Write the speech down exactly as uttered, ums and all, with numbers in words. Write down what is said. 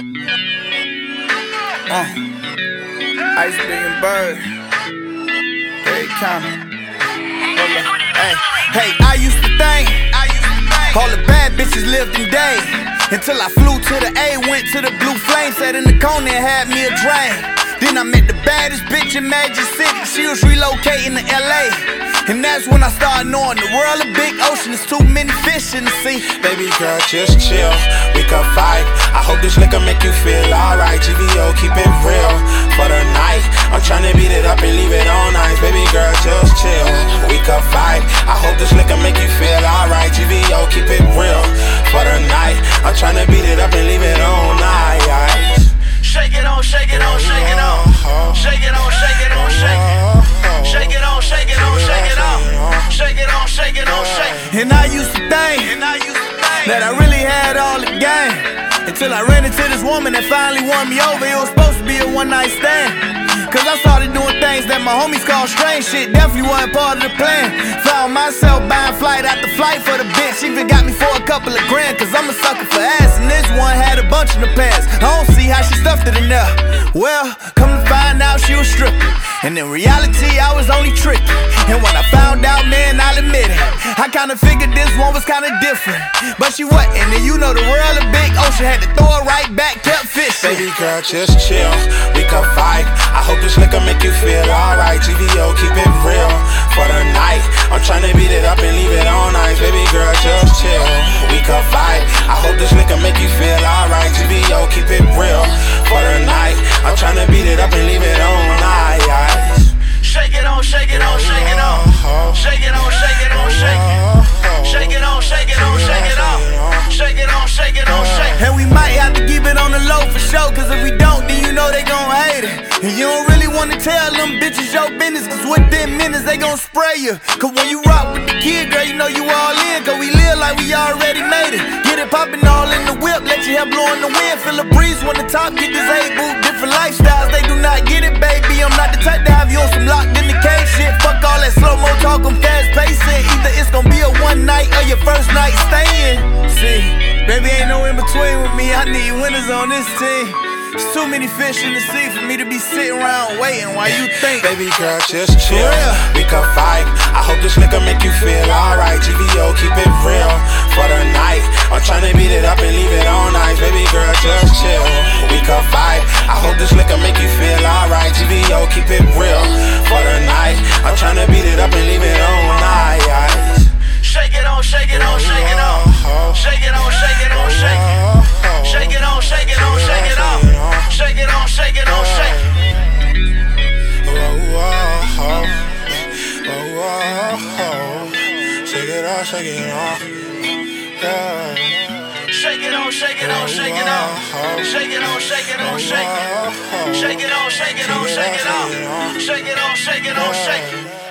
Uh, Ice Being Bird, Hey, County. Hey, hey, I used to think all the bad bitches lived in day, until I flew to the A, went to the Blue Flame, sat in the corner and had me a drink. Then I met the baddest bitch in Magic City. She was relocating to L A, and that's when I started knowing the world a big ocean. There's too many fish in the sea. Baby girl, just chill, we can fight. I hope this liquor make you feel alright. G V O, keep it real for the night. I'm tryna beat it up and leave it all nice. Baby girl, just chill, we can fight. I hope this liquor make you feel alright. G V O, keep it real for the night. I'm tryna beat it up and leave it all night. Shake it on, shake it on, shake it on. Shake it on, shake it on, shake it. Shake it on, shake it on, shake it on. Shake it on, shake it on, shake it. And I used to think that I really had all the game, until I ran into this woman that finally won me over. It was supposed to be a one night stand, cause I started doing things that my homies call strange shit. Definitely wasn't part of the plan. Found myself buying flight after flight for the bitch. Even got me for a couple of grand, cause I'm a sucker for ass. And this one had a bunch in the past. I don't see how she stuffed it in there. Well, come to find out she was stripping, and in reality I was only tricky. And when I found out, man, I'll admit it, I kinda figured this one was kinda different, but she wasn't. And you know the world a big ocean, had to throw her right back, kept fishing. Baby girl, just chill, we can fight. I hope this liquor make you feel alright. G V O, keep it real for the night. I'm tryna beat it up and leave it all nice. Baby girl, just chill, we can fight. I hope this liquor make you feel alright. G V O, keep it real for the night. I'm tryna beat it up and leave it all night. Shake it on, shake it on, shake it on. Shake it on, shake it on, shake it. Shake it on, shake it on, shake it on. Shake it on, shake it on, shake it. And we might have to keep it on the low for sure, cause if we don't, then you know they gon' hate it. And you don't really wanna tell them bitches your business, cause within minutes they gon' spray you. Cause when you rock with the kid, girl, you know you all in, cause we live like we already made it. Get it poppin' all in the whip, let your hair blow in the wind. Feel a breeze when the top get disabled. Different lifestyles, they do not get it, baby. I'm not the type to have you on some locked in the cage shit. Fuck all that slow-mo talk, I'm fast pacing. Either it's gon' be a one night or your first night staying. See, baby, ain't no in between with me. I need winners on this team. There's too many fish in the sea for me to be sitting around waiting while you think. Baby girl, just chill, we can fight. I hope this liquor make you feel alright. G V O, keep it real for the night. I'm tryna beat it up and leave it all nice. Baby girl, just chill, we can fight. I hope this liquor make you feel alright. G V O, keep it real for the night. I'm tryna beat it up and leave it all night. Shake it on, shake it on, shake it on. Shake it on, shake it on, shake it. Shake it on, shake it on, shake it on. Shake it on, shake it on, shake it. Shake it on, shake it on. Shake it on, shake it on, shake it on. Shake it on, shake it on, shake it. Shake it on, shake it on, shake it on. Shake it on, shake it on, shake it.